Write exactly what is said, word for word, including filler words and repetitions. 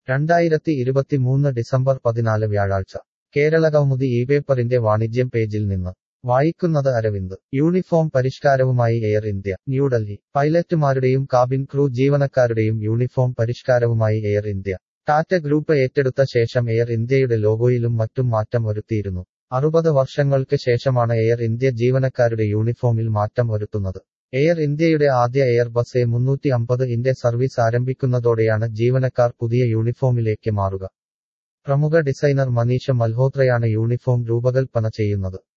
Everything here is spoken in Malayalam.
രണ്ടായിരത്തി ഇരുപത്തിമൂന്ന് ഡിസംബർ പതിനാല് വ്യാഴാഴ്ച കേരളകൗമുദി ഈ പേപ്പറിന്റെ വാണിജ്യം പേജിൽ നിന്ന് വായിക്കുന്നത് അരവിന്ദ്. യൂണിഫോം പരിഷ്കാരവുമായി എയർ ഇന്ത്യ. ന്യൂഡൽഹി. പൈലറ്റുമാരുടെയും കാബിൻ ക്രൂ ജീവനക്കാരുടെയും യൂണിഫോം പരിഷ്കാരവുമായി എയർ ഇന്ത്യ. ടാറ്റ ഗ്രൂപ്പ് ഏറ്റെടുത്ത ശേഷം എയർ ഇന്ത്യയുടെ ലോഗോയിലും മറ്റും മാറ്റം വരുത്തിയിരുന്നു. അറുപത് വർഷങ്ങൾക്ക് ശേഷമാണ് എയർ ഇന്ത്യ ജീവനക്കാരുടെ യൂണിഫോമിൽ മാറ്റം വരുത്തുന്നത്. എയർ ഇന്ത്യയുടെ ആദ്യ എയർബസ് എ മുന്നൂറ്റി അമ്പത് ഇന്റെ സർവീസ് ആരംഭിക്കുന്നതോടെയാണ് ജീവനക്കാർ പുതിയ യൂണിഫോമിലേക്ക് മാറുക. പ്രമുഖ ഡിസൈനർ മനീഷ മൽഹോത്രയാണ് യൂണിഫോം രൂപകൽപ്പന ചെയ്യുന്നത്.